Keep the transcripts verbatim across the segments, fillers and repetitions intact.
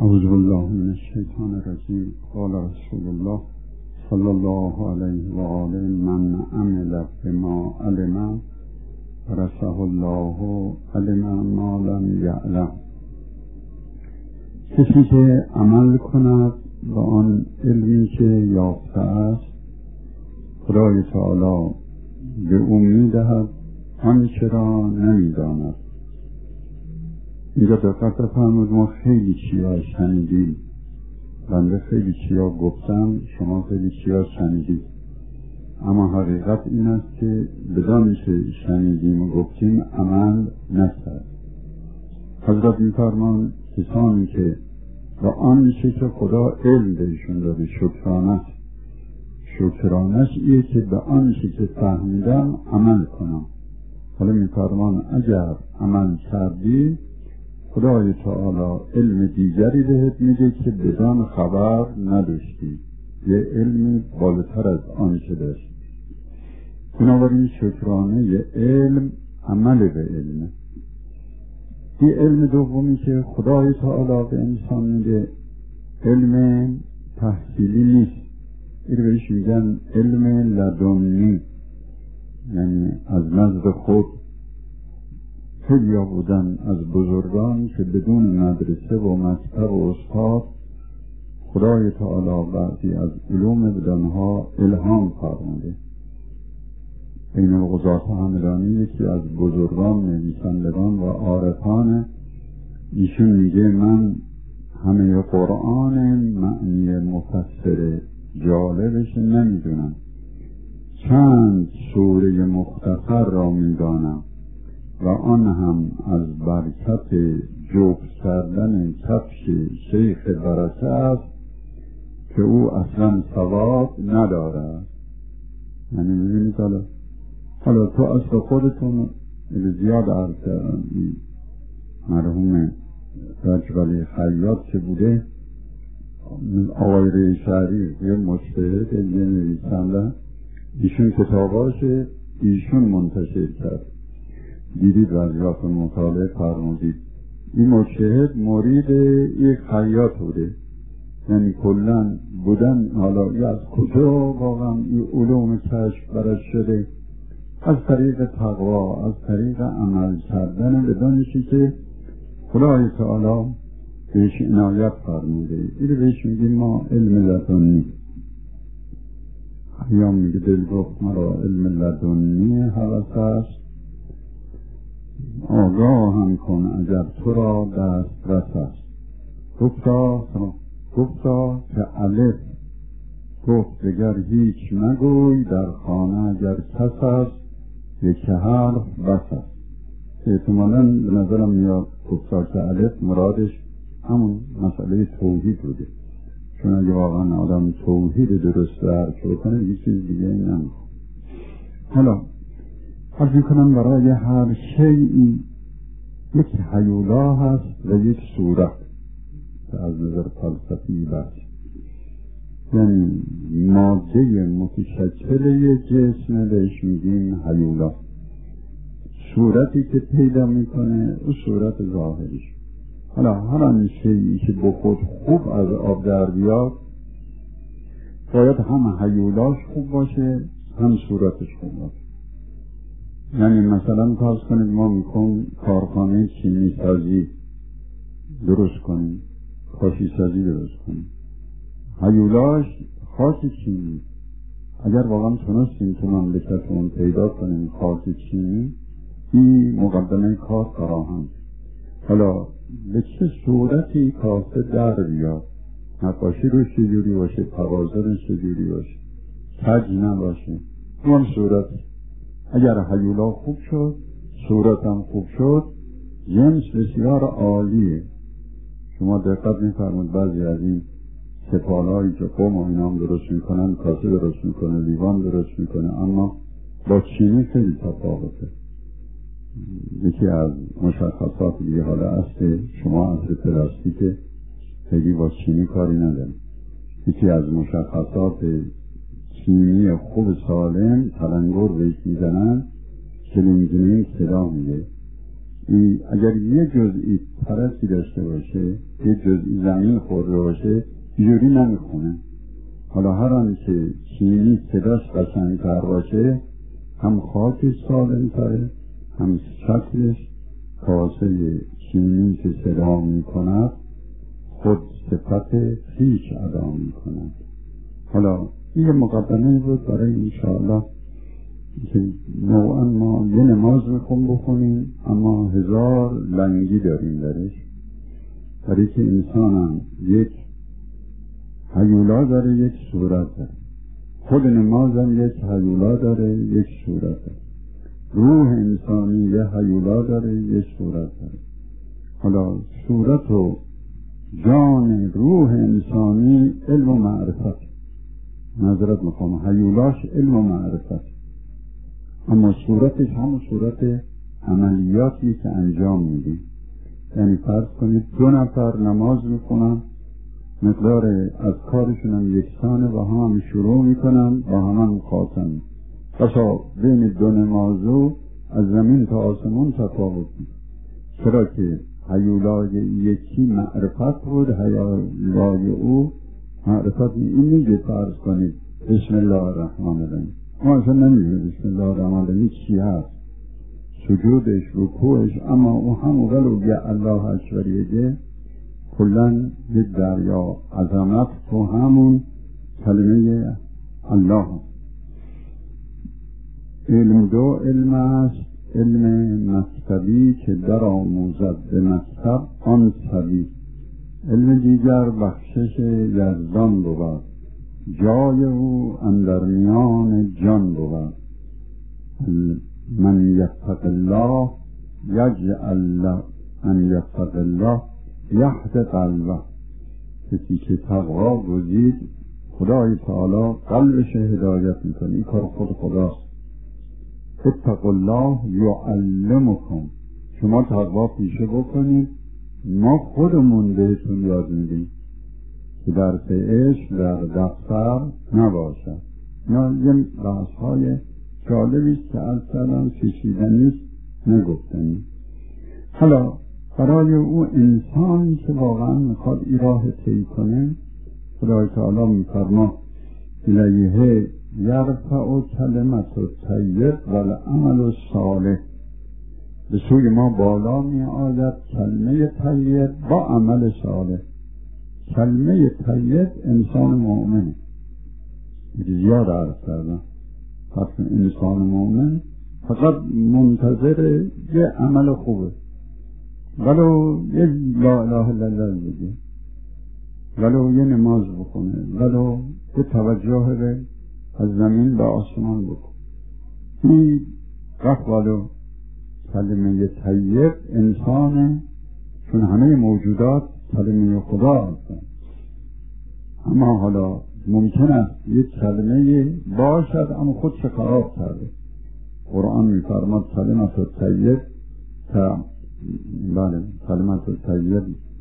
اعوذ بالله من الشیطان الرجیم. قال رسول الله صلی الله علیه و آله من عمل بما علم ورثه الله علم ما لم یعلم. کسی که عمل کند و آن علمی که یافته است خدای تعالی به او می‌دهد آنچه را نمی‌داند. اینجا دقت بفرمایید، ما خیلی چیزا شنیدیم، بنده خیلی چیزا گفتم، شما خیلی چیزا شنیدید، اما حقیقت این است که بدان که شنیدیم و گفتیم عمل نکرد. حضرت می‌فرمایند کسانی که با آنچه که خدا علم بهشون داده شکرانه شکرانش ایه که به آنچه که فهمیدم عمل کنم. حالا می‌فرمایند اگر عمل کردی خدای تعالی علم دیگری بهت میده که بدان خبر نداشتی، یه علمی بالاتر از آنچه داشتی. بنابراین شکرانه علم عمل به علم. این علم دومی که خدای تعالی به انسان میده علم تحصیلی نیست، این بهش میگن علم لدنی، یعنی از نزد خود. خیلی ها بودن از بزرگان که بدون مدرسه و مکتب و استاد خدای تعالی بعضی از علوم بدانها الهام فرموده. بین القضاة همدانی یکی از بزرگان نویسندگان و عارفان، ایشون میگه من همه قرآن معنی مفسر جالبش نمیدونم، چند سوره مختصر را میدانم و آن هم از برکت جفت کردن کفش شیخ برکه است که او اصلا ثواب ندارد. یعنی میبینید حالا حالا تو اصلا خودتون زیاد عرض کردن، مرحوم رجبلی خیاط که بوده، آقای ری شهری یه مجتهد یه نویسنده، ایشون کتاباش ایشون منتشر کرد، دیدید وضعیات مطالعه فرمودید. این مجتهد مرید یک خیاط بوده، یعنی کلن بودن. حالا ای از کجا واقعا این علوم کشف برش شده؟ از طریق تقوا، از طریق عمل کردن به دانشی که خدای تعالی بهش عنایت فرموده. این بهش میگیم ما علم لدنی. ایام میگه دل گفت مرا علم لدنی هوس است، آگاه هم کن اگر تو را دست رس است. گفتا گفتا که الف گفت دگر هیچ مگوی، در خانه اگر کس است یک حرف بس است. احتمالاً به نظرم میاد گفتا که الف مرادش همون مسئله توحید بوده، چون اگه واقعا آدم توحید درست درک بکنه یه چیز دیگه نمیخواد. حالا عرض میکنم برای هر شیئی یک هیولا هست و یک صورت که از نظر فلسفی بس، یعنی ماده متشکل یک جسم بهش میگیم هیولا، صورتی که پیدا میکنه او صورت ظاهریش. حالا هر آن شیئی که به خود خوب از آب در بیاد باید هم هیولاش خوب باشه هم صورتش خوب باشه. یعنی مثلا فرض کنید ما میخوام کارخانه چینی سازی درست کنیم، کاشی سازی درست کنیم، هیولاش خاک چینی. اگر واقعا تونستیم تو مملکتمون پیدا کنیم خاک چینی، این مقدمه کار فراهم. حالا به چه صورتی کاسه در بیاد، نقاشی روش چجوری باشه، تقاضا روش چجوری باشه، کج نباشه، اون صورت. اگر هیولا خوب شد صورتم خوب شد، جنس بسیار عالیه. شما دقت می‌فرمایید بعضی از این سفالهایی که قم و اینام درست میکنن، کاسه درست میکنه، لیوان درست میکنه، اما با چینی خیلی تفاوته. یکی از مشخصات دیگه حالا است شما اصل پلاستیک خیلی با چینی کاری نداریم. یکی از مشخصات چینی خوب سالم تلنگر بهش میزنن، کلینگلینگ صدا میده. اگر یه جزئی ترسی داشته باشه، یه جزئی زمین خورده باشه، اینجوری نمیخونه. حالا هر آن که چینی صداش قشنگ‌تر باشه، هم خاکش سالم‌تره، هم شکلش کاسه چینی که صدا می‌کند خود صفت خویش ادا می‌کند. حالا این مقدمه بود برای انشاءالله که نوعا ما یه نماز میخوام بخونیم، اما هزار لنگی داریم درش، برای که انسان هم یک هیولا داره، یک صورت داره. خود نماز هم یک هیولا داره، یک صورت داره. روح انسانی یک هیولا داره، یک صورت داره. حالا صورت و جان روح انسانی علم و معرفت، نظرت میخوام، هیولاش علم و معرفت، اما صورتش همون صورت عملیاتی که انجام میدیم. یعنی فرض کنید دو نفر نماز میخونن، مقدار از کارشون هم یکسانه و هم, هم شروع میکنن و هم هم خاتم. بسا بین دو نمازو از زمین تا آسمون تفاوت بود، چرا که هیولای یکی معرفت بود، هیولای او معرفت. این میگه فرض کنید بسم الله الرحمن الرحیم، ما اصلا نمیگه بسم الله الرحمن الرحیم چی هست، سجودش، رکوعش، اما او هم ولو بیا الله اکبریه کلن یک دریا عظمت تو همون کلمه الله. علم دو علم است، علم مکتبی که در آموزد به مکتب آن سبی، علم دیگر بخشش یزدان بود، جای او اندر میان جان بود. من یتق الله یجعل له، من یتق الله یهد قلبه، کسی که تقوا گزید خدای تعالی قلبش هدایت میکنه. این کار خود خداست. اتقوا الله یعلمکم، شما تقوا پیشه بکنید، ما خودمون بهتون یاد میدیم که درس عشق در دفتر نباشد. اینا یه بحث های جالبیست که از سلام کشیدنیست، نگفتنی. حالا برای او انسان که واقعا میخواد این راه طی کنه، خدای تعالی میفرما الیه یرفع کلمت الطیب والعمل الصالح، به سوی ما بالا می آید کلمه طیب با عمل صالح. کلمه طیب انسان مؤمنه، زیاد عرض کردم، پس انسان مؤمن فقط منتظر یه عمل خوبه، ولو یه لا اله الا الله بگه، ولو یه نماز بخونه، ولو یه توجه به از زمین به آسمان بکن. این رفت ولو کلمه طیب انسانه، چون همه موجودات کلمه خدا هستن. اما حالا ممکن است یک کلمه باشد اما خود چه خراب کرده. قرآن میفرماد کلمت الطیب تا بله کلمت الطیب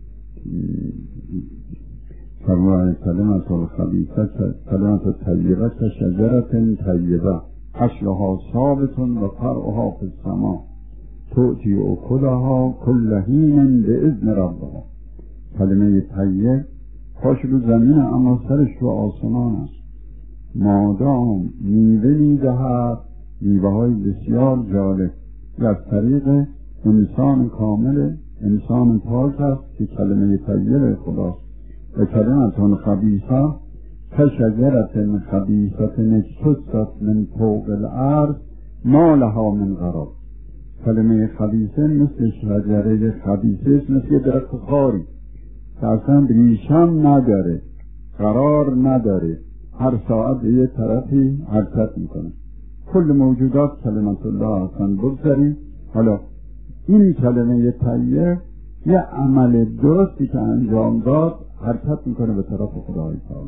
فرمای کلمت الخبیثه کلمت الطیبه که شجرت طیبه اصلها ثابت و فرعها فی السماء تؤتی اکلها کل حین باذن ربها. کلمه طیب پاش رو زمین اما سرش رو آسمان است. مادام میوه میدهد، میوه های بسیار جالب، از طریق انسان کامل، انسان پاک است که کلمه طیب خداست. و کلمتون خبیثه کشجرة خبیثة اجتثت من فوق الارض ما لها من قرار. کلمه خبیثه مثل شجره خبیثه، مثل درخت خاری که اصلا ریشم نداره، قرار نداره، هر ساعت به یه طرفی حرکت میکنه. کل موجودات کلمت الله هستن. بگذاریم حالا این کلمه طیب یه عمل درستی که انجام داد حرکت میکنه به طرف خدای تعالی.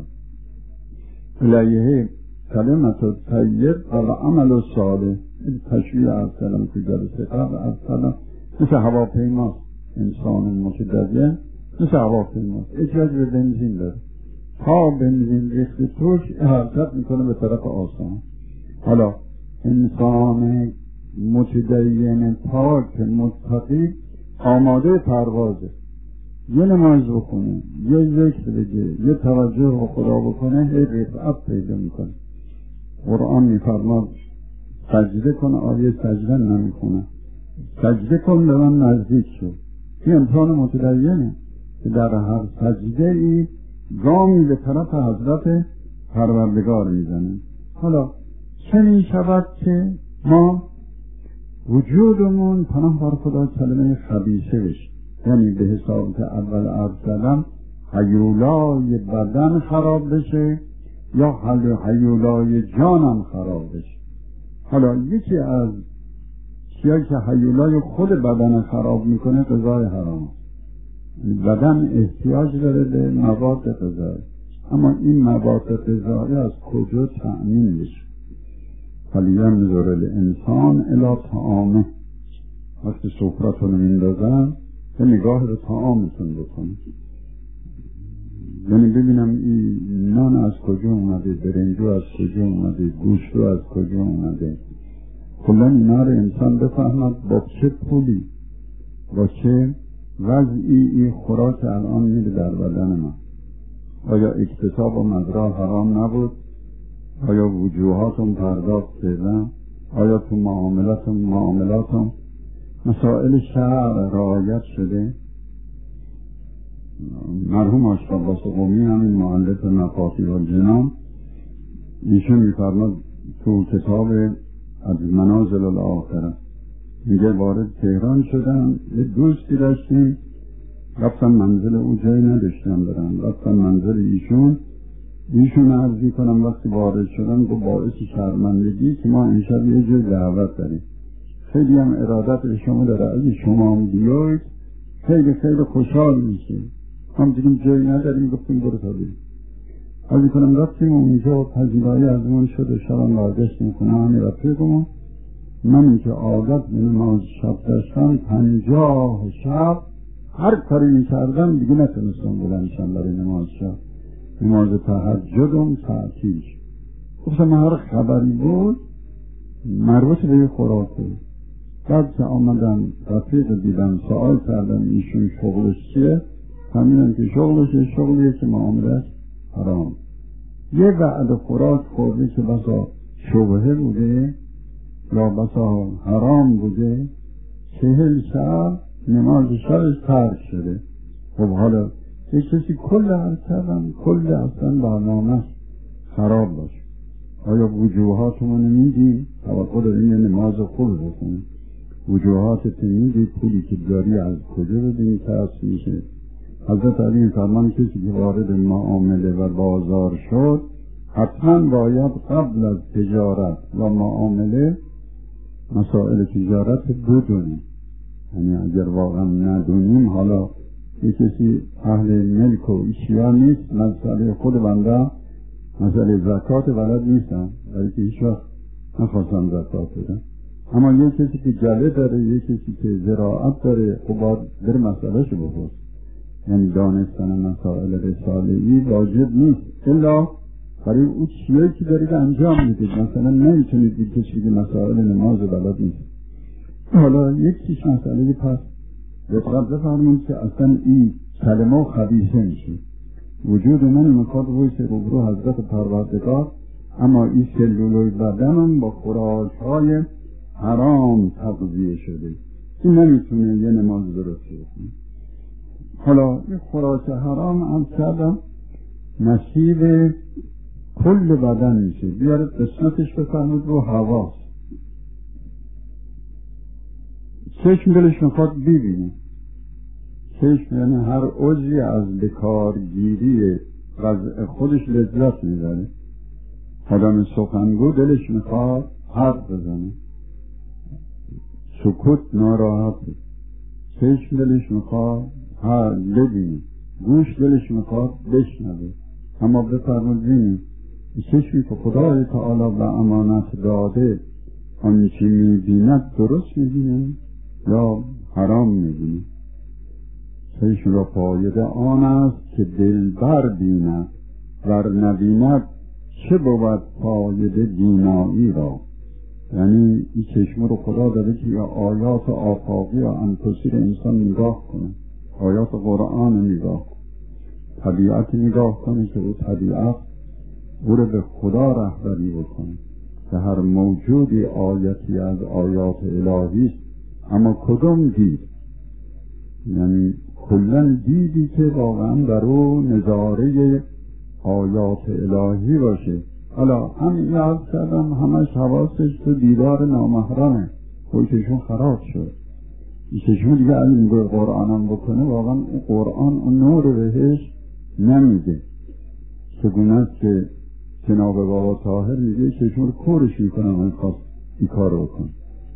الیه کلمت طیب و عمل الصالح. این تشریع از کلمه که جلسه قبل از کلمه مثل هواپیماست. انسان متدین مثل هواپیماست، احتیاج به بنزین داره، تا بنزین ریخته توش حرکت میکنه به طرف آسمان. حالا انسان متدین پاک متقی آماده پروازه، یه نماز بخونه، یه ذکر بگه، یه توجه به خدا بکنه، هی رفعت پیدا میکنه. قرآن میفرماد سجده کن، آیه سجده نمیکنه، سجده کن به من نزدیک شو. این انسان متدینه که در هر سجده ای گامی به طرف حضرت پروردگار میزنه. حالا چه می شود که ما وجودمون پناه بر خدا کلمه خبیثه بشه، یعنی به حساب که اول عرض کردم هیولای بدن خراب بشه یا هیولای جانم خراب بشه. حالا یکی از چیزی که هیولای خود بدن خراب میکنه غذای حرام. بدن احتیاج داره به مواد غذایی، اما این مواد غذایی از کجا تأمین بشه؟ فلینظر الانسان الی طعامه. وقتی سفره‌تون رو میندازن یه نگاه به طعامتون بکنید، یعنی ببینم این نان از کجا اومده، برنجو از کجا اومده، گوشتو از کجا اومده. کلا اینا رو انسان بفهمد با چه پولی، با چه وضعی این خوراک الان میره در بدن ما. آیا اکتساب و مزرعه حرام نبود؟ آیا وجوهاتون پرداخت کردن؟ آیا تو معاملاتون معاملاتون مسائل شرع رعایت شده؟ مرحوم آشقر عباس قمی همین مؤلف مفاتیح الجنان ایشون میفرماد تو کتاب از منازل الاخره میگه وارد تهران شدم، یه دوستی داشتیم، رفتم منزل او، جایی نداشتم برم، رفتم منزل ایشون. ایشون عرضی کنم وقتی وارد شدم گفت باعث شرمندگی که ما امشب یه جای دعوت داریم، خیلی هم ارادت به شما داره، اگه شما هم بیاید خیلی خیلی خوشحال میشه. هم دیگه جایی نداریم، گفتیم برو تا بریم. عرضی کنم رفتیم اونجا پذیرایی از اون شد و شبم برگشتیم خونه همین رفیقمون. من این که عادت به نماز شب داشتم، پنجاه شب هر کاری میکردم دیگه نتونستم بلندشم برای نماز شب، نماز تهجدم تعطیل شد. گفتم هر خبری بود مربوط به یه خوراک بود. بعد که آمدم رفیق دیدم، سوال کردم ایشون شغلش چیه، فهمیدم که شغلش شغلیه که معاملش حرام. یه بعد خوراک خورده که بسا شبهه بوده یا بسا حرام بوده، چهل شب نماز شبش ترک شده. خب حالا یه کسی کل عرض کردم کل اصلا برنامه خراب باشه. آیا وجوهاتمون میدی؟ توقع داریم یه نماز خوب بکنیم، وجوهاتت میدی؟ پولی که داری از کجا بدین کسب میشه؟ حضرت علی فرمان کسی که وارد معامله و بازار شد حتما باید قبل از تجارت و معامله مسائل تجارت بدونیم. یعنی اگر واقعا ندونیم، حالا یه کسی اهل ملک و اشیا نیست، مسئله خود بنده مسئله زکات بلد نیستم، برای که هیچ وقت نخواستم زکات بدم، اما یه کسی که جله داره، یه کسی که زراعت داره، خب باید در مسئله شو بپرس. یعنی دانستن مسائل رساله‌ای واجب نیست الا برای اون چیزی که دارید انجام میدید. مثلا نمیتونید دید کسی که مسائل نماز بلد نیست. حالا یک چیز مسئله پس دقت بفرمایید که اصلا این کلمه خبیثه میشه. وجود من میخواد رویش روبرو حضرت پروردگار، اما این سلولوی بدنم با خوراک‌های حرام تغذیه شده، این نمیتونه یه نماز درست کنه. حالا این خوراک حرام هم کردم نصیب کل بدن میشه. بیارید قسمتش بفرمید رو حواس. چشم دلش میخواد ببینه، چشم یعنی هر عضوی از بکارگیری وضع خودش لذت میبره. آدم سخنگو دلش میخواد حرف بزنه، سکوت ناراحت، چشم دلش میخواد هر ببینه، گوش دلش میخواد بشنوه. اما بفرمایید ببینید چشمی که خدای تعالی به امانت داده آنچه میبیند درست میبینه یا حرام میبینه؟ چشم را پایده آن است که دلبر بیند، ور نبیند چه بود پایده بینایی را. یعنی این چشم رو خدا داده که یا آیات آفاقی یا انفسی رو انسان نگاه کنه، آیات قرآن نگاه کنه، طبیعت نگاه کنه که او طبیعت او رو به خدا رهبری بکنه که هر موجودی آیتی از آیات الهی است. اما کدوم دید؟ یعنی کلن دیدی که واقعا در او نظاره آیات الهی باشه. حالا همین یاد کردم همش حواسش تو دیدار نامحرمه، خوی چشم خراب شد، این چشم دیگه علی میگه قرآنم بکنه، واقعا اون قرآن اون نور بهش نمیده. چگونه است که جناب بابا طاهر میگه چشم رو کورش میکنم این خواست این کار رو بکن،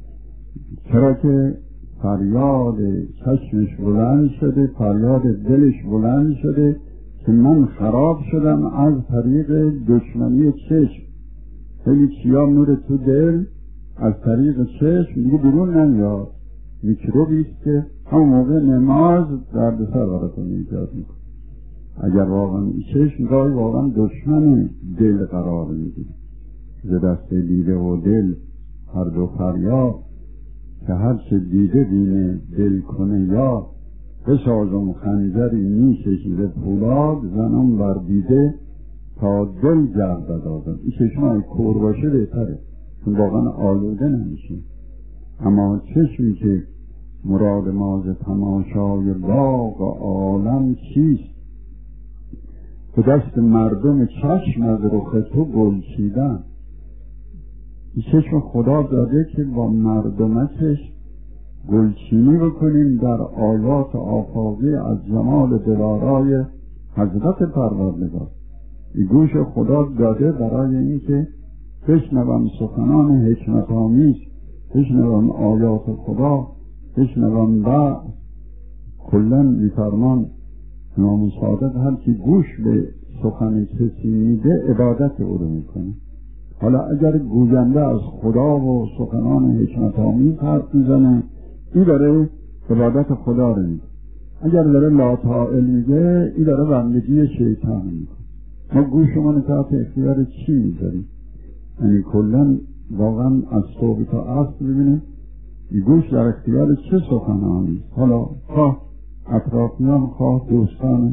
چرا که فریاد چشمش بلند شده، فریاد دلش بلند شده که من خراب شدم از طریق دشمنی چشم. خیلی چیا نور تو دل از طریق چشم دیگه بیرون نمیاد، میکروبی است که همون موقع نماز دردسر براتون ایجاد میکنه. اگر واقعا چشم گاهی واقعا دشمن دل قرار میگیره، ز دست دیده و دل هر دو فریاد که هر چه دیده بینه دل کنه یا بسازم خنجری نیشش ز پولاد زنم بر دیده تا دل گردد آدم. این چشم های کور باشه بهتره چون واقعا آلوده نمیشه. اما چشمی که مراد ما ز تماشای باغ عالم چیست، به دست مردم چشم از رخ تو گل چیدن. این چشم خدا داده که با مردمکش گلچینی بکنیم در آیات آفاقی از جمال دلارای حضرت پروردگار. این گوش خدا داده برای این که بشنوم سخنان حکمت آمیز، بشنوم آیات خدا، بشنوم بعد. کلن میفرمان امام صادق هر کی گوش به سخن کسی میده عبادت او رو میکنه. حالا اگر گوینده از خدا و سخنان حکمت آمیز حرف میزنه این داره عبادت خدا رو میکنه، اگر داره لاطائل میگه این داره بندگی شیطان میکنه. ما گوشمون تحت اختیار چی میذاریم؟ یعنی کلن واقعا از صبح تا عصر ببینه این گوش در اختیار چه سخنانی؟ حالا خواه اطرافیان، خواه دوستان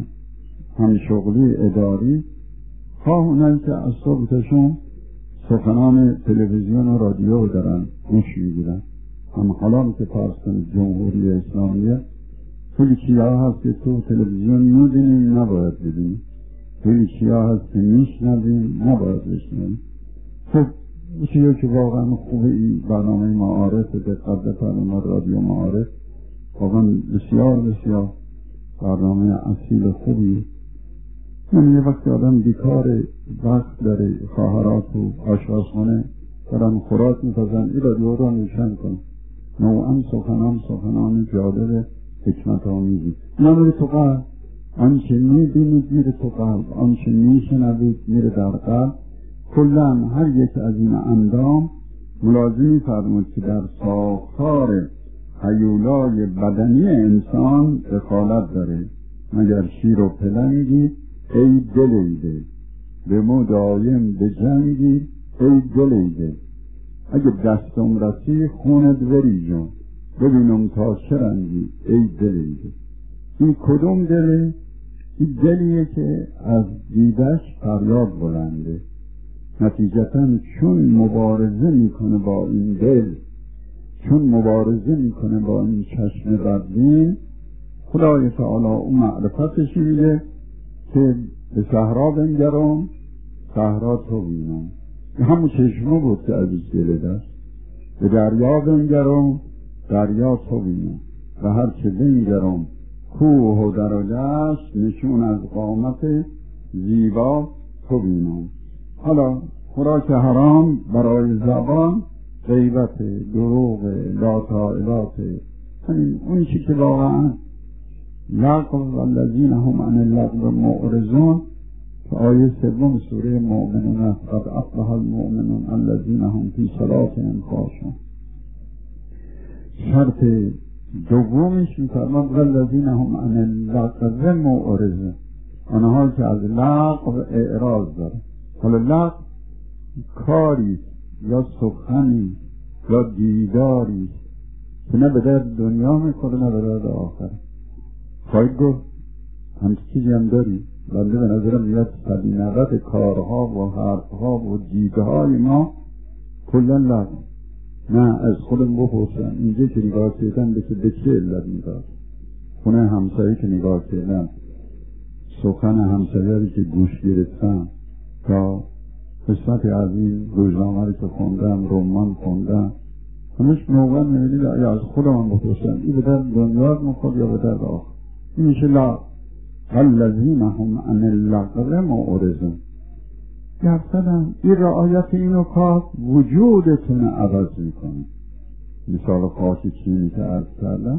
همشغلی اداری، خواه اونایی که از صبح تاشون سخنان تلویزیون و رادیو دارن گوش میگیرن. هم حالا که پارسن جمهوری اسلامیه خیلی چیزها هست که تو تلویزیون میبینیم نباید ببینیم، خیلی چیزها هست که میشنویم نباید بشنویم. خب چیزی که واقعا خوبه این برنامه معارف به قدرت ما رادیو معارف واقعا بسیار بسیار برنامه اصیل خوبی. یعنی یه وقتی آدم بیکار وقت داره، خواهرات و آشپزخانه دارن خوراک میپزن این رادیو رو روشن کن، نوعا سخنان سخنان جالب حکمت آمیزی نمیره تو قلب. آنچه میبینید میره تو قلب، آنچه میشنوید میره در قلب. کلن هر یک از این اندام ملازمی فرمود که در ساختار هیولای بدنی انسان دخالت داره. مگر شیر و پلنگی ای دلیده به مو دایم به جنگی ای دلیده. اگه دستم رسی خونت بری جون ببینم تا چه رنگی ای دلیده. این کدوم دله؟ این دلیه که از دیدش فریاد بلنده. نتیجتاً چون مبارزه میکنه با این دل، چون مبارزه میکنه با این چشم بدبین، خدای تعالی اون معرفتش میده که به صحرا بنگرم صحرا تو بینم. همون چشمه بود که از دل دست. به دریا بنگرم دریا تو بینم و هر چه بنگرم کوه و در و دشت نشون از قامت زیبا تو بینم. حالا خوراک حرام برای زبان غیبت، دروغ، لاطائلات، همین اون چی که واقعا لغو والذین هم عن اللغو معرضون که آیه سوم سوره مؤمنون قد افلح المؤمنون الذین هم فی صلاتهم خاشعون. شرط دومیش می‌فرماد والذین هم عن اللغو معرضون، آنها که از لغو اعراض دارن. حالا لغو کاری یا سخنی یا دیداری که نه به درد دنیا میخوره نه به درد آخر. خواهید گفت همچه چیزی هم داری؟ بنده به نظرم میاد سبینقت کارها و حرفها و دیدهای ما کلن لغو. نه از خودم بپرسم اینجا که نگاه کردن به به چه علت نگاه؟ خونه همسایی که نگاه کردن، سخن همسایی که گوش گرفتم، تا قسمت عظیم روزنامه که خوندم، رمان خوندم، همش موقع میبینید یا از خودم بپرسم این به درد دنیا میخواد یا به درد آخر؟ این میشه لا والذین هم عن اللغو معرضون. گفتم این رعایت این نکات وجودتون عوض میکنه. مثال خاصی چینی که عرض کردم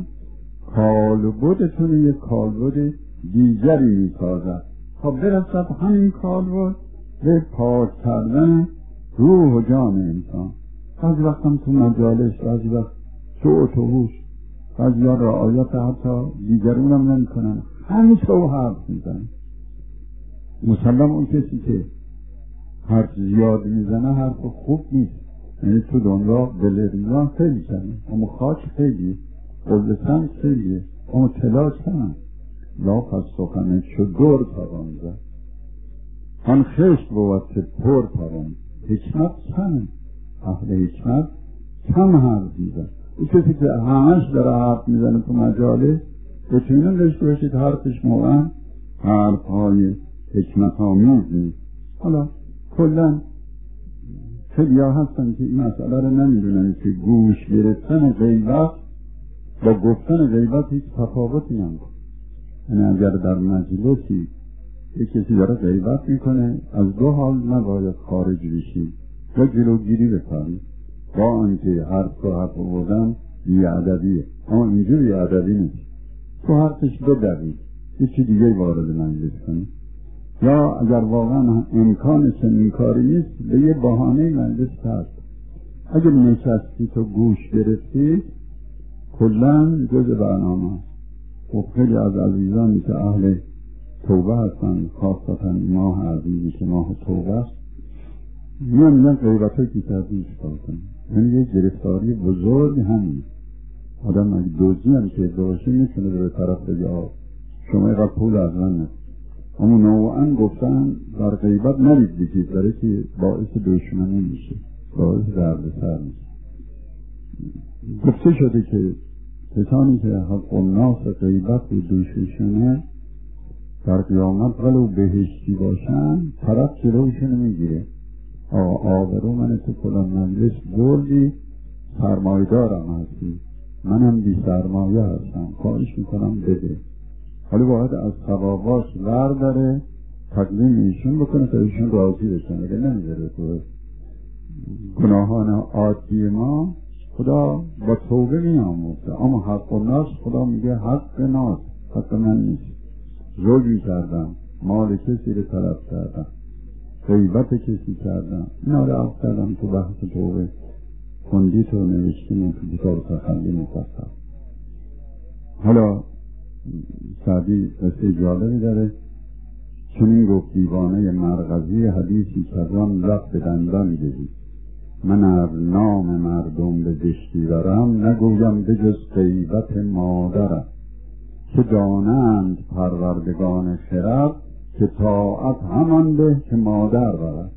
کالبدتون یک کالبد دیگری میسازد تا برسد همین کالبد به پاک کردن روح و جان انسان. بعضی وقتم تو مجالس، بعضی وقت تو اتوبوس، بعضی ها رعایت حتی دیگرون هم نمی کنن، همینطور حرف میزنن. مسلم اون کسی که حرف زیاد میزنه حرف خوب نیست. یعنی تو دنیا بلریا خیلی کنه، اما خاک خیلی قلبسن خیلی، اما تلاش کنن لا پس سخنه شد دور توان زد آن خشت بود که پر توان. حکمت چنه اهل حکمت کم حرف میزن. این کسی که همش داره حرف میزنه تو مجاله بتونیم داشته باشید حرفش موقعا حرف های حکمت آمیز نیست. حالا کلن خیلی ها هستن که این مسئله رو نمیدونن که گوش گرفتن غیبت با گفتن غیبت هیچ تفاوتی نمیکنه. یعنی اگر در مجلسی یک کسی داره غیبت میکنه از دو حال نباید خارج بشید یا جلوگیری بکنید. با آنکه حرف و حرف بودن بی‌ادبیه، اما اینجا بی‌ادبی نیست. تو حرفش بدوید یه چی دیگه وارد مجلس کنید، یا اگر واقعا امکان چنین کاری نیست به یه بهانه مجلس هست. اگر نشستی تو گوش گرفتی کلن جز برنامه. و خیلی از عزیزانی که اهل توبه هستن، خاصتا ماه عزیزی که ماه توبه است، میان میان غیبت هایی که کردی اشتار کنی. یعنی یه گرفتاری بزرگ همین. آدم اگه دوزی هم که ادعاشه میتونه به طرف بگه شما اینقدر پول از من نست. اما نوعا گفتن در غیبت نرید بگید، برای که باعث دشمنی میشه، باعث درد سر میشه. گفته شده که کسانی که حق الناس غیبت و دوششونه در قیامت ولو بهشتی باشن طرف جلوشون میگیره. آبرو من تو کلان مجلس بردی، سرمایدارم هستی، منم بی سرمایه هستم، خواهش میکنم بده. حالا باید از ثواباش ور داره تقدیم ایشون بکنه تا ایشون راضی بشن. اگه نمیذاره تو گناهان عادی ما خدا با توبه می آموزه. اما حق الناس خدا میگه حق ناس، حق من نیست. ظلم کردم، مال کسی رو طلب کردم، غیبت کسی کردم، اینا رو عفو کردم. تو بحث توبه خوندی تو نوشتیم تو کتاب تخلی مفصل. حالا سعدی قصه جالبی داره. چنین گفت دیوانه مرغزی حدیثی کردم لب به دندان دهی، من از نام مردم به زشتی برم، نگویم به جز غیبت مادرم. که دانند پروردگان خرد، که طاعت همان به که مادر برد.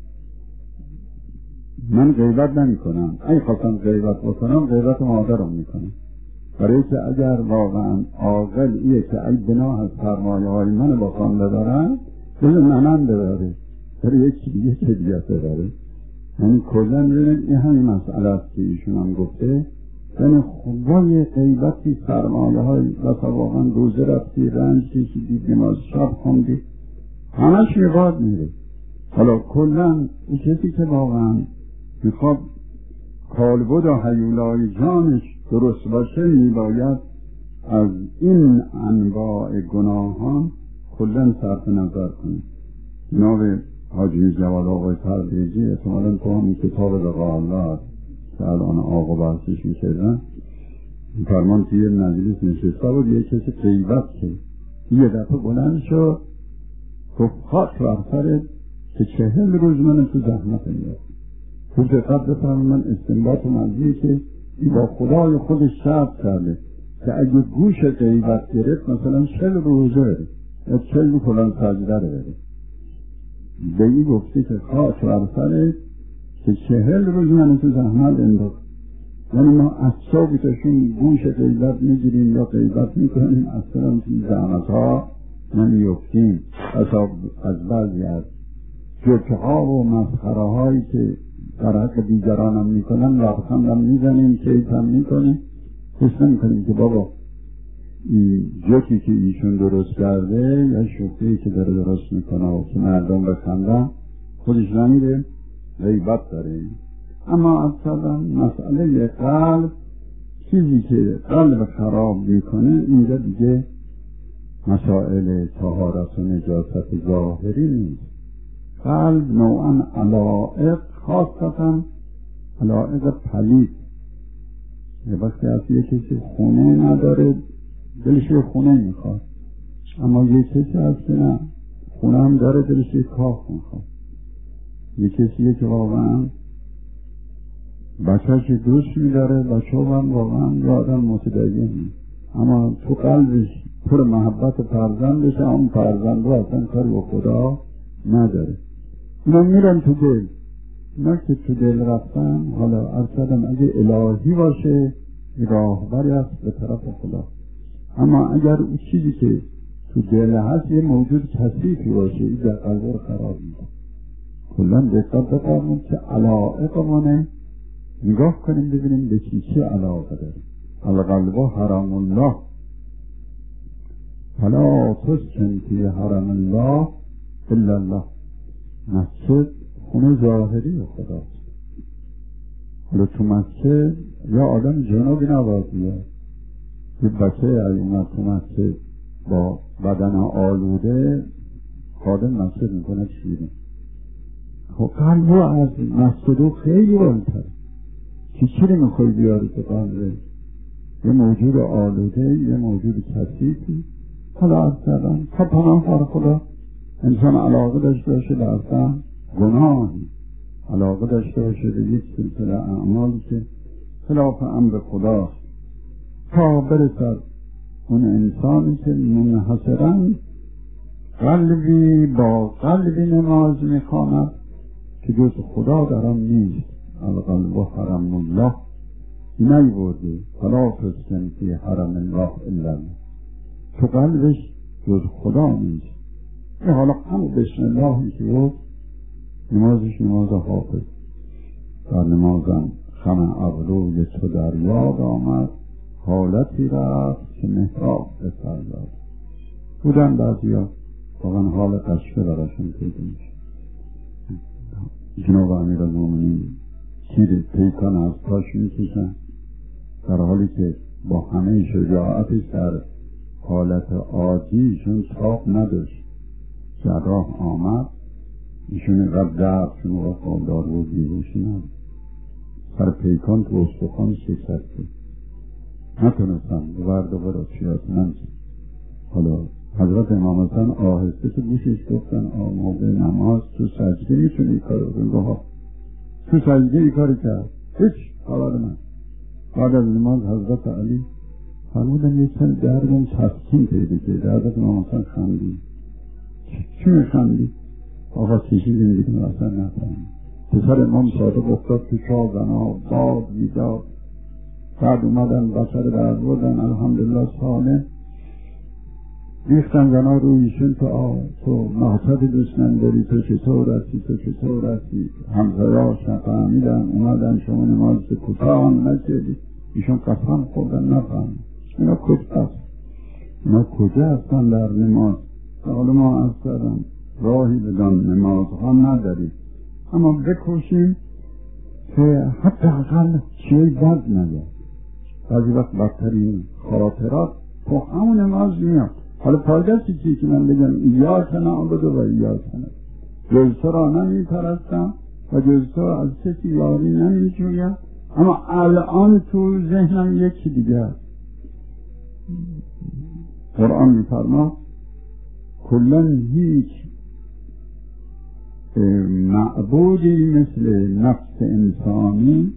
من غیبت نمی کنم، اگه خواستم غیبت بکنم غیبت مادرم می کنم. برای که اگر واقعا عاقل ایه که ای بنا از سرمایه های من با خان ببرن بذار منم ببره، برای یکی دیگه که دیگه ببره. یعنی کلن ببینید این همین مسئله است که ایشون هم گفته. یعنی خوبای غیبتی سرمایه های و واقعا روزه رفتی، رنج کشیدی، نماز شب خوندی، همش میباد میره. حالا کلن این کسی که واقعا میخواد کالبد و حیولای جانش درست باشه میباید از این انواع گناهان کلن صرف نظر کنه. جناب حاجی جواد آقای تردیجی احتمالا تو همین کتاب بقا الله هست که الان آقا بحثش میکردن، فرمان که یه مجلس نشسته بود، یه کسی غیبت که یه دفعه بلند شد گفت خاک بر سرت که چهل روز من تو زحمت میاد. خوب دقت بفرمایید، من استنباطم از اینه که این با خدای خودش شرط کرده که اگه گوش غیبت گرفت مثلا چل روزه بره یا چل فلان سجده رو بره. به این گفته که خاک بر سرت که چهل روز من تو زحمت انداخت. یعنی ما از صبح تاشون گوش غیبت میگیریم یا غیبت میکنیم، اصلا توی زحمت ها نمیفتیم. از بعضی از جوکه ها و مسخره هایی که در حق دیگران هم میکنن لبخند هم میزنیم، کیف هم میکنیم، حس نمیکنیم که بابا این جوکی که ایشون درست کرده یا شوخی که داره درست میکنه و که مردم بخندن خودش نمیره، غیبت داره. اما اصلا مسئله قلب، چیزی که قلب خراب میکنه اینجا دیگه مسائل طهارت و نجاست ظاهری نیست. قلب نوعا علائق، خاصتا علائق پلید. یه وقتی از یه کسی خونه نداره دلش یه خونه میخواد، اما یه کسی هست که نه خونه هم داره دلش یه کاخ میخواد. یه کسیه که واقعا بچهش دوست میداره، بچه هم واقعا یه آدم متدینی، اما تو قلبش پر محبت فرزندشه، اون فرزند رو اصلا کاری با خدا نداره. اینا میرن تو دل، اینا که تو دل رفتن، حالا ارشدم اگه الهی باشه راهبری هست به طرف خدا. اما اگر اون چیزی که تو دل هست یه موجود کثیفی باشه، این در قلب رو خراب میکنه. کلا دقت بفرمایید که علائقمونه نگاه کنیم ببینیم به چی چی علاقه داریم. القلب حرم الله فلا تسکن فی حرم الله الا الله. مسجد خونه ظاهری خداست. حالا تو مسجد یا آدم جنابی نباید بیاد. یه بچه ای اومد تو مسجد با بدن آلوده، خادم مسجد میکنه شیرین. خب قلب از مسجد خیلی بالاتره. چی چی رو میخوای بیاری تو قلبه؟ یه موجود آلوده، یه موجود کثیفی. حالا از کردن تا پناه بر خدا انسان علاقه داشته باشه به اصلا گناهی، علاقه داشته باشه به یک سلسله اعمالی که خلاف امر خداست، تا برسد اون انسانی که منحصرا قلبی با قلبی نماز میخواند که جز خدا در آن نیست. القلب حرم الله نیورده فلا تسکن فی حرم الله الا الله. تو قلبش جز خدا نیست. این حالا همون بسم الله که گفت نمازش نماز حافظ. در نمازم خم ابروی تو در یاد آمد، حالتی رفت که محراب به سر داد. بودن بعضی ها واقعا حال قشفه براشون پیدا میشه. جناب امیرالمومنین تیر پیکان از پاش میکشن در حالی که با همه شجاعتش در حالت عادیشون تاب نداشت. جراح آمد ایشون اینقدر درد چون او خوابدار و بیهوشی نداشت، سر پیکان تو استخوان شکسته نتونستم ورد و برا چیات نمید. حالا حضرت امام حسن آهسته تو گوشش گفتن آه موقع نماز تو سجده میتونی ای کار بگو. تو سجده ای کاری کرد هیچ خبر من. بعد از نماز حضرت علی فرمودن یک سن دردم تسکین پیدا کرده. حضرت امام حسن خندید. چی میخندی؟ آقا چیزی زندگی اصلا نفهمید. پسر امام صادق افتاد تو چاه زنا باد میداد. بعد اومدن بچه رو در بردن الحمدلله سالم ریختن زنا رو ایشون تو آه تو مقصد دوست نداری، تو چطور هستی تو چطور هستی. همسایه‌ها فهمیدن اومدن شما نماز کوتاه هم نکردی. ایشون قسم خوردن نفهمید. اینا کجاست؟ اینا کجا هستن در نماز؟ حالا ما از کردم راهی بدان نماز ها نداریم، اما بکوشیم که حتی اقل چیه بد نگه. بعضی وقت بدترین خاطرات تو همون نماز میاد. حالا پایدستی چی که من بگم ایاک نعبد و ایاک نستعین، جز تو را نمی پرستم و جز تو از کسی یاری نمی جویم، اما الان تو ذهنم یکی دیگه است. قرآن می فرما کلن هیچ معبودی مثل نفس انسانی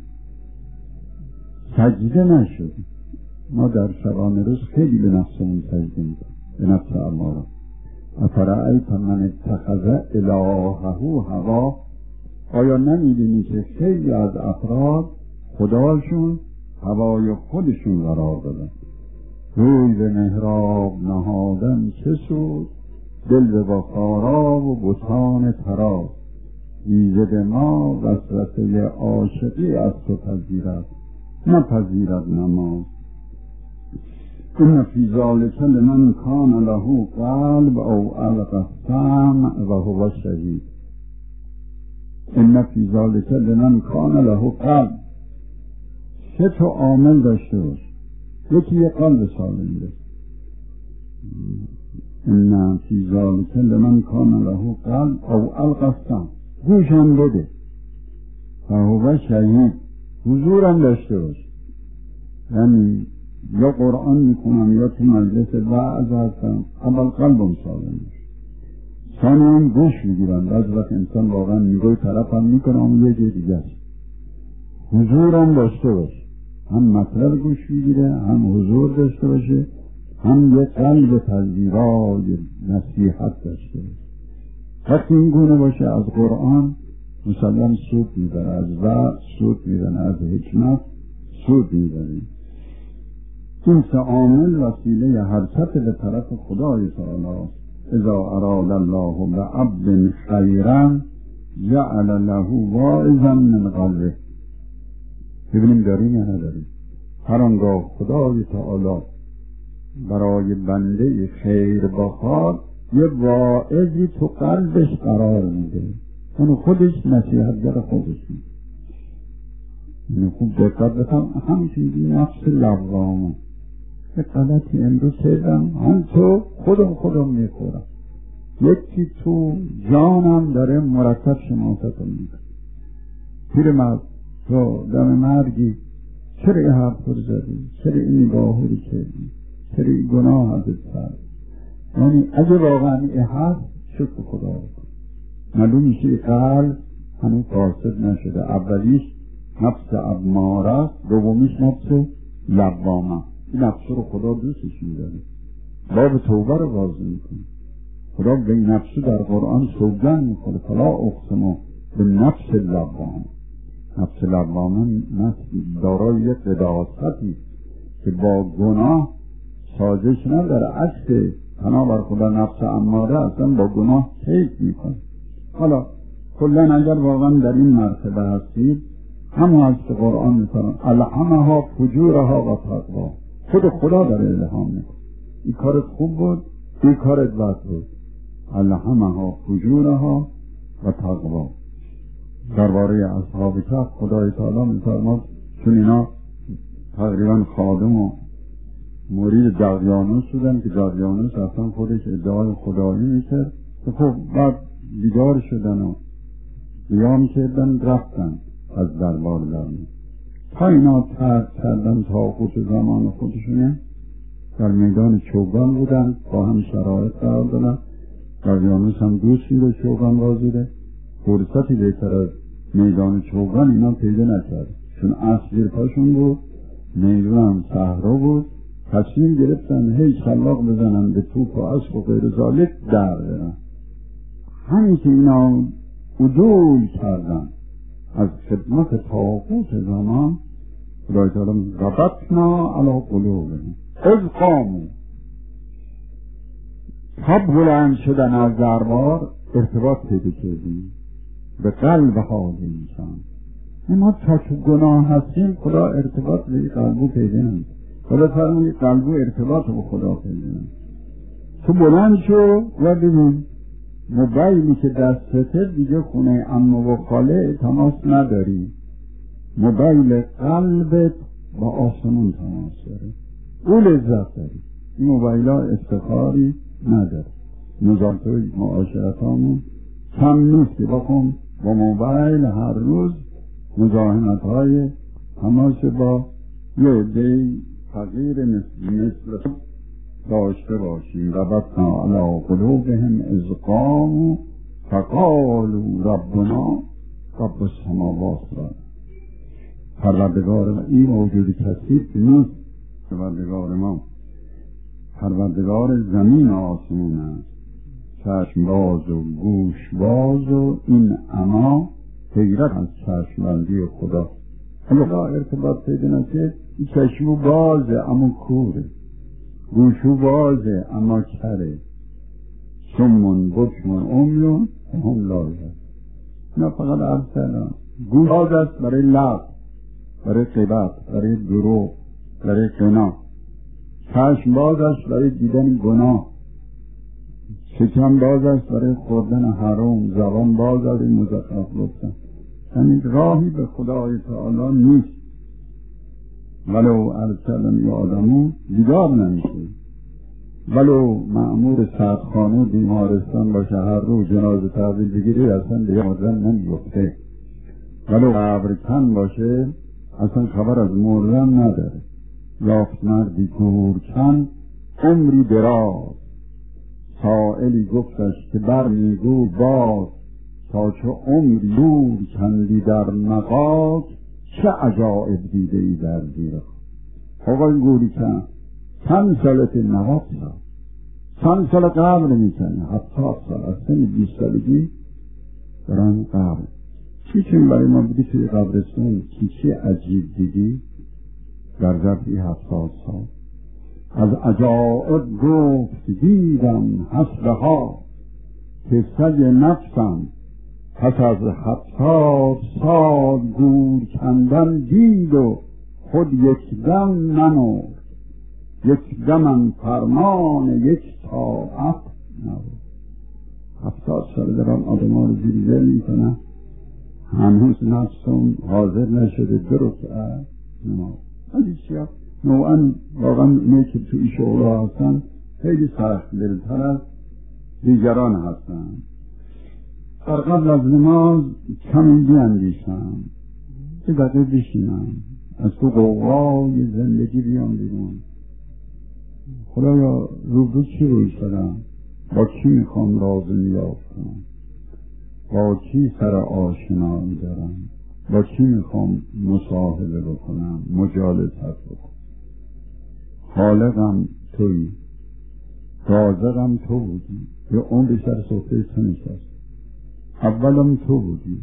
سجده نشد. ما در شبان روز خیلی به نفسمون سجده میکنیم، به نفس اماره. افرأیت من اتخذ الهه هوا، آیا نمیدونی که خیلی از افراد خداشون هوای خودشون قرار دادن؟ روی به محراب نهادن چه سود، دل به بخارا و بتان تراز. ایزد ما وسوسه عاشقی از تو پذیرد، نپذیرد نماز. این فی ذلک لمن کان له قلب او القى السمع و هو شهید. این فی ذلک لمن کان له قلب، سه تا عامل داشته باش. یکی یه قلب سالم داشت. این فی ذلک لمن کان له قلب او القى السمع، گوشم بده. و هو شهید، حضورم داشته باش. یعنی یا قرآن میکنم یا تو مجلس وعظ هستم، اول قلبم سالم باشه. ثانی هم گوش میگیرم. بعضی وقت انسان واقعا نگاه طرف هم میکنم یه جای دیگه است. حضورم داشته باشه، هم مطلب گوش میگیره، هم حضور داشته باشه، هم یه قلب پذیرای نصیحت داشته باشه. وقتی این گونه باشه از قرآن مسلم سود میبره، از وعظ سود میبره، از حکمت سود میبره. این سه عامل وسیله حرکت به طرف خدای تعالی. اذا اراد الله بعبد خیرا جعل له واعظا من قلبه. ببینیم داریم یا نداریم؟ هر آنگاه خدای تعالی برای بنده خیر بخواد یه واعظی تو قلبش قرار میده، اونو خودش نصیحتگر خودش میده. اینو خوب دقت بکنم. همچنین نفس لوامه یه غلطی امروز کردم، هم تو خودم خودم میخورم. یکی تو جانم داره مرتب شماستم میکنم. پیر مرد تو دم مرگی چرا این حرف رو زدی؟ چرا این نگاه رو کردی؟ چرا این گناه ازت کرد؟ یعنی اگه واقعا این هست شکر خدا بکن. معلوم میشه قلب هنوز فاسد نشده. اولیش نفس اماره، دومیش نفس لوامه. این نفس رو خدا دوستش میداره، باب توبه رو باز میکنه. خدا به این نفس در قرآن سوگند میکنه، فلا اقسم به نفس لوامه. نفس لوامه دارای یک قداستی که با گناه سازش نداره، عکس پناه بر خدا نفس اماره اصلا با گناه حیف میکنه. حالا کلن اگر واقعا در این مرتبه هستید، همون از که قرآن میکنن الهمها فجورها و تقوا، خود خدا داره الهام میکنه. این کارت خوب بود، این کارت بد بود. الهمها فجورها و تقوا. درباره اصحاب کهف خدای تعالی میفرماد چون اینا تقریبا خادم و مرید دقیانوس شدن که دقیانوس اصلا خودش ادعای خدایی میکرد که خب بعد بیدار شدن و قیام کردن رفتن از دربار درمی. تا اینا ترک کردن تاغوت زمان خودشونه، در میدان چوگان بودن، با هم شرایط قرار دادن. دقیانوس هم دوستی به چوگان وازیده. فرصتی بهتر از میدان چوگان اینا پیدا نکرد، چون اصل پاشون بود، میدان هم صحرا بود. تصمیم گرفتن هی شلاق بزنن به توپ و اسب و غیر ذالک در برن. همین که اینا عدول کردن از خدمت طاغوت زمان، خدای تعالی ربطنا علی قلوبهم اذ قاموا، تب بلند شدن از دربار ارتباط پیدا کردیم به قلب حال انسان. ما تا تو گناه هستیم خدا ارتباط به قلبو پیدا نمیکنه. خدا فرمود قلبو ارتباط به خدا پیدا نمیکنه. تو بلند شو و ببین موبایلی که دستته دیگه خونه عمو و خاله تماس نداری، موبایل قلبت با آسمون تماس داره، او لذت داری. این موبایل ها افتخاری نداره. مزارتوی معاشرت همون کم نیست که بخون با موبایل هر روز مزاحمت های تماس با یه عده فقیر مثل داشته باشیم. ربطنا علی قلوبهم اذ قاموا فقالوا ربنا رب السماوات والارض. پروردگار این موجود کثیف نیست، پروردگار ما پروردگار زمین و آسمون است. چشم باز و گوش باز و این اما حیرت از چشم بندی خدا. اما ارتباط پیدا نشه، این چشمو بازه اما کوره، گوشو بازه اما کره، سمون بکمون امیون هم لازه. نه فقط عرض کردم گوش باز است برای لب، برای غیبت، برای دروغ، برای قنا. چشم باز است برای دیدن گناه، شکم باز است برای خوردن حرام، زبان باز است برای مزخرف گفتن. یعنی راهی به خدای تعالی نیست. ولو ارسلنی آدمو دیدار نمیشه، ولو مأمور سردخانه بیمارستان باشه هر روز جنازه تحویل بگیری اصلا دیگه مردن نمیفته، ولو قبرکن باشه اصلا خبر از مردن نداره. یافت مردی گورکن عمری دراز، سائلی گفتش که برمیگو باز، تا چه عمری دور کندی در مغاز، چه عجائب دیده ای در زیر. آقای گورکن چند سالت؟ نوت سال. چند سال قبر میکنه؟ هفتاد سال. از سن بیست سالگی دارن قبر. چی چون برای ما بودی توی قبرستون کی چی عجیب دیدی؟ در ضبطی هفتاد سال. از عجائب گفت دیدم حسبها، که سگ نفسم پس از هفتاد سال گور کندن دید و خود یک دم نمرد، یک دمم فرمان یک طاعت نبود. هفتاد سال دارم آدم ها رو زیرزر می کنن، هنوز نفسم حاضر نشده درست از نماز. حالی چیا؟ نوعا واقعا اینه که توی شغل ها هستن خیلی سخت دلتر از دیگران هستن. در قبل از نماز کمی بیاندیشم، یه دقیقه بشینم، از تو قوقای زندگی بیام بیرون. خدایا روبرو چی روی شدم؟ با کی میخوام راز نیاز کنم؟ با کی سر آشنایی دارم؟ با کی میخوام مصاحبه بکنم، مجالست بکنم؟ خالقم تویی، رازقم تو بودی، یه عمری سر صفحه تو نشست، اولم تو بودی،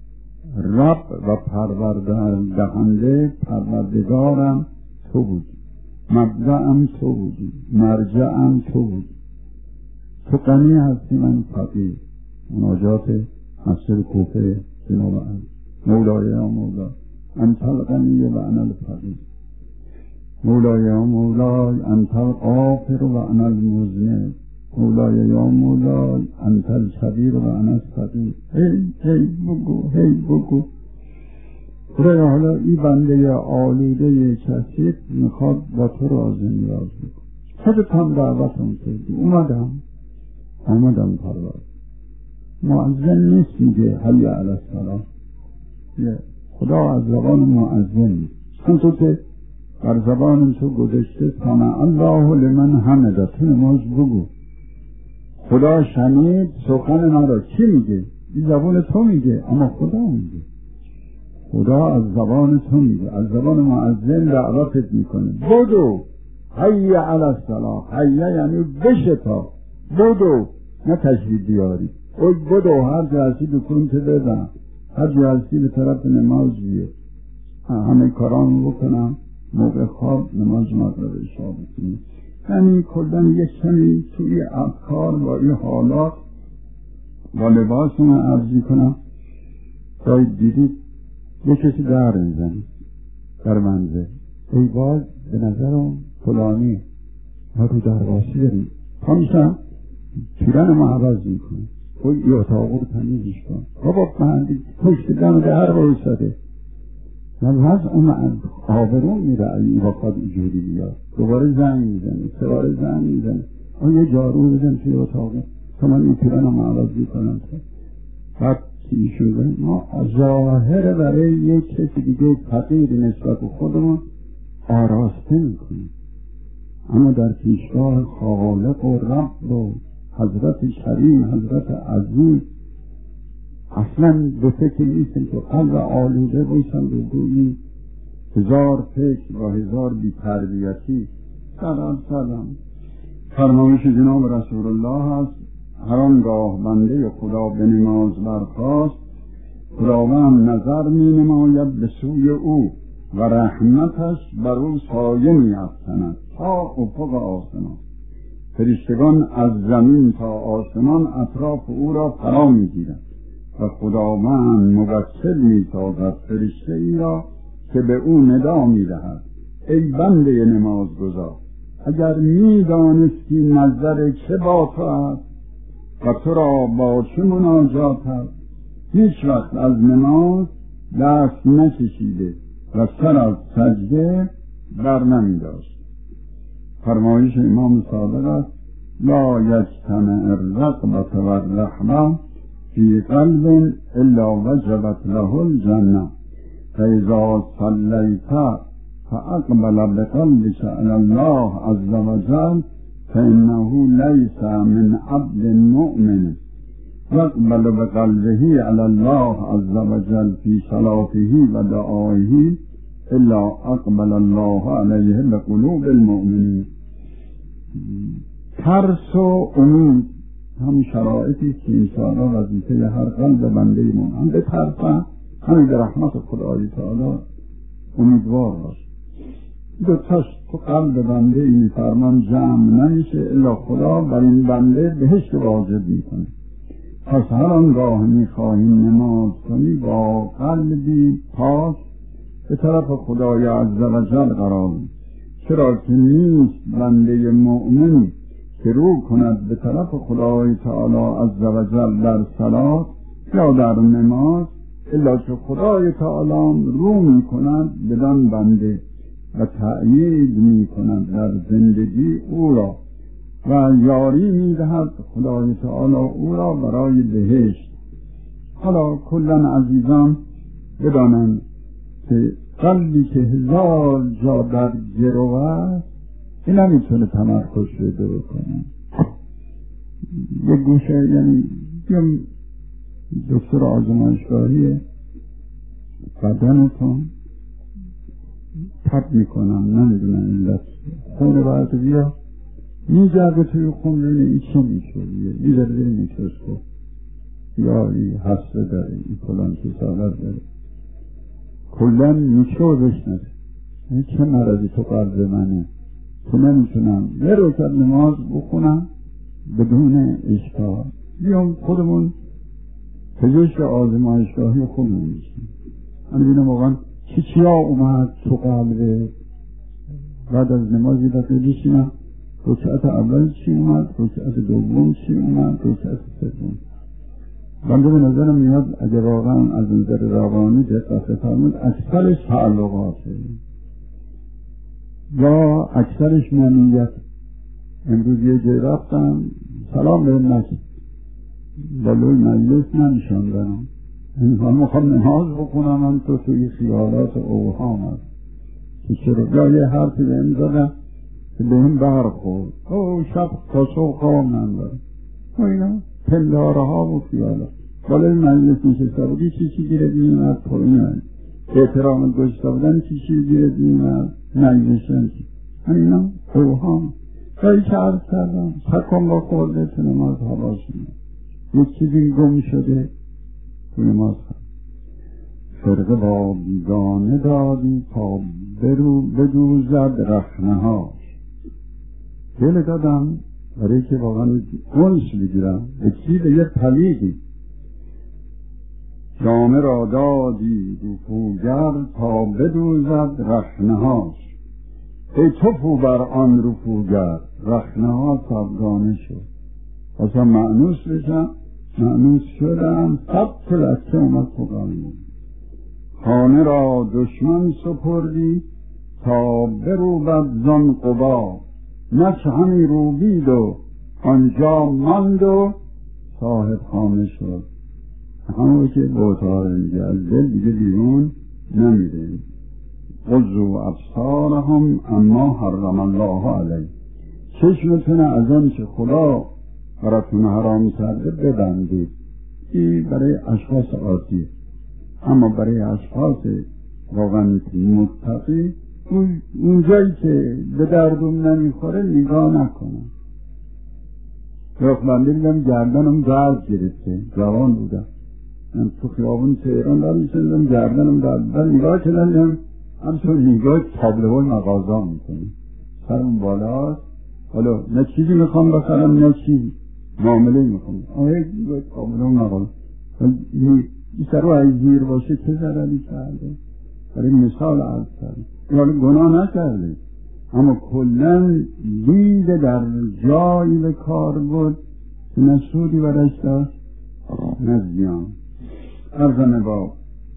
رب و پروردهنده پروردگارم تو بودی، مبدأم تو بودی، مرجعم تو بودی. تو غنی هستی من فقیر. مناجات مسجد کوفه جناب علی، مولای یا مولا انت الغنی و انا الفقیر، مولای یا مولای انت الغافر و انا المذنب، مولای یا مولای انت الکبیر و انا الصغیر. هی هی بگو هی بگو. خدایا حالا این بنده آلوده کثیف میخواد با تو راز نیاز بکن. خودت هم دعوتم کردی، اومدم اومدم پرواز. مؤذن نیست میگه حی علی الصلاة، خدا از زبان مؤذن نیست. چون تو که بر زبان تو گذشته سمع الله لمن حمده، تو نماز بگو خدا شنید سخن من را. کی میگه؟ این زبان تو میگه، اما خدا میگه. خدا از زبان تو میگه، از زبان مؤذن دعوتت میکنه بدو حی علی الصلاة. حی یعنی بشتا، بدو، نه تشریف بیاری. اوی بدو هر جلسی بکن که بدن، هر جلسی به طرف نماز بیه، همه کاران بکنم، موقع خواب نماز مغرب عشا بکنیم. یعنی کلن یک کمی توی افکار و این حالات و لباس من عرضی کنم. باید دیدید یک کسی در میزنه در منزل، ای باز به نظرم فلانی ما رو درواسی داریم، پامیشم پیرن ما عوض میکنه، اوی ای اتاقو رو تمیزش کن، بابا بندی پشت دم در باید شده نلوز اون آبرون میره. این وقت اینجوری بیاد دوباره زنگ میزنه، سه بار زنگ میزنه، آن یه جارو بزن توی اتاقه تا من این پیرن هم عوض میکنم. بعد چی شده؟ ما ظاهر برای یک کسی دیگه تغییر نسبت به خودمون آراسته میکنیم، اما در پیشگاه خالق و رب و حضرت کریم، حضرت عظیم اصلا به فکر نیستن که قلب آلوده بایستن به گویی هزار فکر و هزار بی تربیتی. سلام سلام فرمایش جناب رسول الله هست هر آنگاه بنده خدا به نماز برخاست خداوند نظر می نماید به سوی او و رحمتش بر او سایه می افکند تا افق آسمان. فرشتگان از زمین تا آسمان اطراف او را فرا می گیرند و خداوند موکل می سازد فرشته ای را که به او ندا می دهد ای بنده نمازگزار اگر می دانستی نظر چه با تو است و تو را با چه مناجات است هیچ وقت از نماز دست نکشیده و سر از سجده بر نمی داشت. فرمایش امام صادق است لا یجتمع الرغبة والرهبة فی قلب الا وجبت له الجنة فاذا صلیت فاقبل بقلبك على الله عز وجل فانه ليس من عبد مؤمن يقبل بقلبه على الله عز وجل في صلاته و دعائه الا اقبل الله علیه بقلوب المؤمنین. ترس و امید هم شرایطی که انشاءالله وظیفه هر قلب بنده ایمان به ترس همین به رحمت خدای تعالی امیدوار باش. دو تاش تو قلب بنده این فرمان جمع نمیشه الا خدا بر این بنده بهشت واجب میکنه. پس هر آنگاه میخواهی نماز کنی با قلبی پاک به طرف خدای عزوجل قرار می. چرا که نیست بنده مؤمنی که رو کند به طرف خدای تعالی عزوجل در صلات یا در نماز الا که خدای تعالی رو می کند بدان بنده و تأیید می کند در زندگی او را و یاری می دهد خدای تعالی او را برای بهشت. حالا کلن عزیزان بدانند که قلبی که هزار جا در گرو است این نمیتونه تمرکز پیدا بکنه. یک گوشه یعنی بیام دکتر آزمایشگاهی بدنتون تب میکنم نمیدونم علت خون باید بیا میگرده توی خون بینه این چه میشه میذاره بینه میکروسکوپ یا این حسه داره این فلان چه سالت داره کلن میکروبش نده این چه مرضی تو قلب منه که نمیتونم یه روکت نماز بخونم بدون اشکال. بیام خودمون پزشک آزمایشگاهی خودمون میشیم من بینم واقعا چی چیا اومد تو قلبه بعد از نمازی دفعه بشینم رکعت اول چی اومد رکعت دوم چی اومد رکعت سوم. بنده به نظرم میاد اگه واقعا از نظر روانی دقت فرمود اکثرش تعلقاته یا اکثرش منیت. امروز یه جای رفتم سلام به نکن بلوی مجلس نمیشان برم من میخوام نماز بکنم من تو توی خیالات اوهام هست که چرا یا یه حرفی به این زدم که به این برخورد او شب تا صبح خواب نندارم و اینا پنداره ها و خیالات بالای مجلس نشسته بودی چی چی گیره دیمت پایین احترامت گشته بودن چی چی گیره دیمت مجلسن چی همینا اوهام جایی که عرض کردم سکن با خورده تو نماز ها باشیم یک چیزی گم شده تو نماز ها فرقه با بیگانه دادی تا برو بدوزد رخنه هاش دل دادم برای که واقعا اونش بگیرم به چی به یه طلیقی جامه را دادی رفوگر تا بدوزد رخنه هاش ای توفو بر آن رفوگر رخنه ها سبگانه شد. اصلا معنوس بشم معنوس شدم سب تلکه اومد فقانی خانه را دشمن سپردی تا بروبد زن قبا نچه همی روبید و آنجا ماند و صاحب خانه شد. همون که بوتاره میگه از دل دیگه بیرون نمیده. غضوا ابصارهم اما حرم الله علیه چشمتون از آن چه خدا براتون حرام کرده ببندید. زیستی برای اشخاص عادی، اما برای اشخاص واقعا متقی اون جایی که به دردم نمیخوره نگاه نکنم. رخ دیدم گردنم درد گرفته، جوان بودم، من تو خیابون تهران دارم میشنم گردنم درد، نگاه کردم همچون نگاه تابلو های مغازه میکنم، سرم بالاست، حالا نه چیزی میخوام بخرم نه چیزی معامله میخوام، آه نگاه تابلو مغازه این سر رو از زیر باشه چه ضرری کرده؟ برای مثال عرض کرده، حالا گناه نکرده اما کلن دید در جایی به کار بود که نه سودی برش داشت نه زیان. ارزم با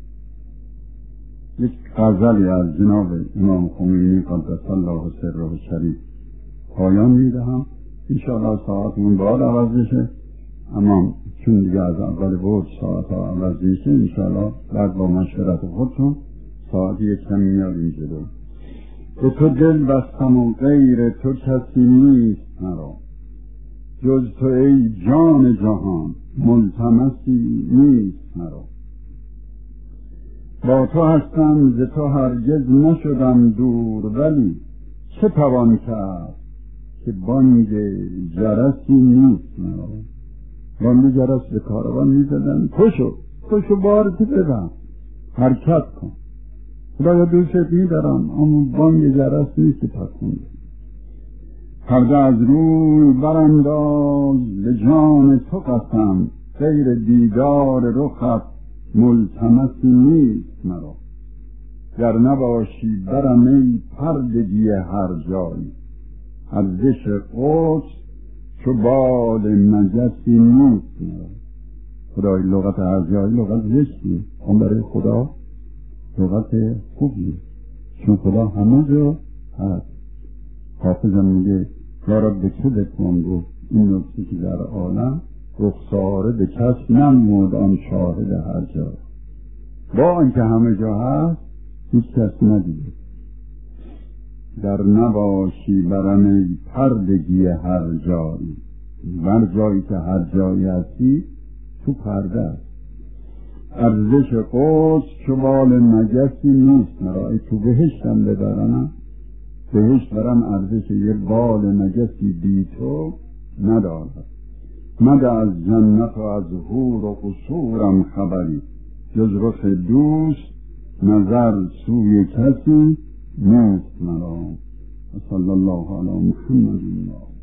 یک غزلی از جناب امام خمینی قدس الله سره شریف پایان میدهم. انشاءالله ساعتمون باید عوض بشه، اما چون دیگه از اول بود ساعت ها عوض میشه، انشاءالله بعد با مشورت خودتون ساعت یک کمی میاریم جلو. به تو دل بستم و غیر تو کسی نیست مرا، جز تو ای جان جهان ملتمسی نیست مرا. با تو هستم ز تو هرگز نشدم دور، ولی چه توان کرد که بانگ جرسی نیست مرا. بانگ جرس به کاروان میزدن، پشو پشو بارت بدم حرکت کن، خدایا دوست میدارم اما بانگ جرس نیست که پسند. پرده از روی برانداز به جان تو قسم، غیر دیدار رخت ملتمسی نیست مرا. گر نباشی برم ای پردگی هر جایی، ارزش قدس چو بال نجسی نیست مرا. خدای لغت هر جایی لغت زشتی، اون برای خدا لغت خوبیه، چون خدا همه جا هست. حافظم میگه یا رب به چه بکنم گفت این نکته که در عالم رخساره به کس نمود آن شاهد هر جا، با آنکه همه جا هست هیچ کس ندیده. در نباشی برم ای پردگی هر جایی، بر جایی که هر جایی هستی تو پرده است. ارزش قدس چو بال مگسی نیست مرا. ای تو بهشتم ببرنم، بهشت برم ارزش یه بال مگسی بی تو ندارد. مده از جنت و از حور و قصورم خبری، جز رخ دوست نظر سوی کسی نیست مرا. صلی الله علی محمد.